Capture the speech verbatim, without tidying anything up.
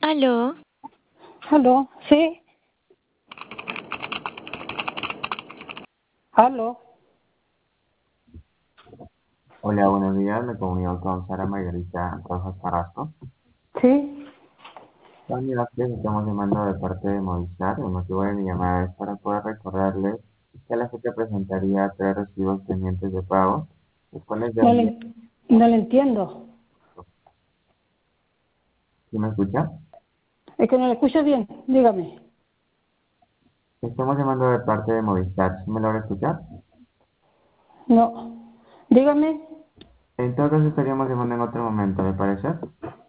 Aló, Aló, sí. Aló, Hola, buenos días. Me comunico con Sara Margarita Rojas Carrasco. sí. También aquí les estamos llamando de parte de Movistar. El motivo de mi llamada es para poder recordarles que la fecha presentaría tres recibos pendientes de pago, los cuales ya No envié. le, no le entiendo. ¿Sí me escucha? Es que no le escucho bien. Dígame. Estamos llamando de parte de Movistar. ¿Sí me logra escuchar? No. Dígame. En todo caso estaríamos llamando en otro momento, ¿le parece?